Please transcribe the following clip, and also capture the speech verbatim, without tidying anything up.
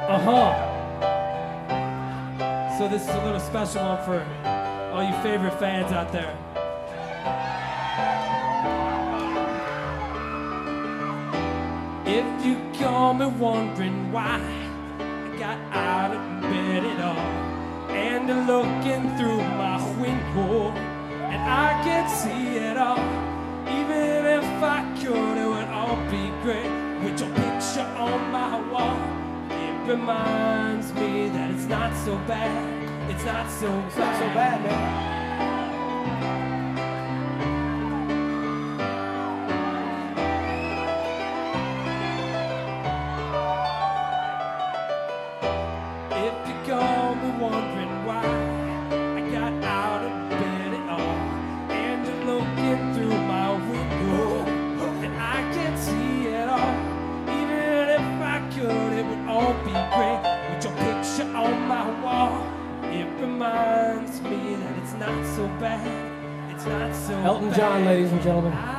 Uh-huh. So this is a little special one for all you favorite fans out there. If you come me wondering why I got out of bed at all, and looking through my window, and I can't see it all. Even if I could, it would all be great with your picture on my wall. It reminds me that it's not so bad. It's not so It's bad. not so bad, man. If you got me wondering why I got out of bed at all, and you're looking through my window, and I can't see it all. Even if I could, it would all be great with your picture on my wall. It reminds me that it's not so bad. It's not so Elton bad. John, ladies and gentlemen.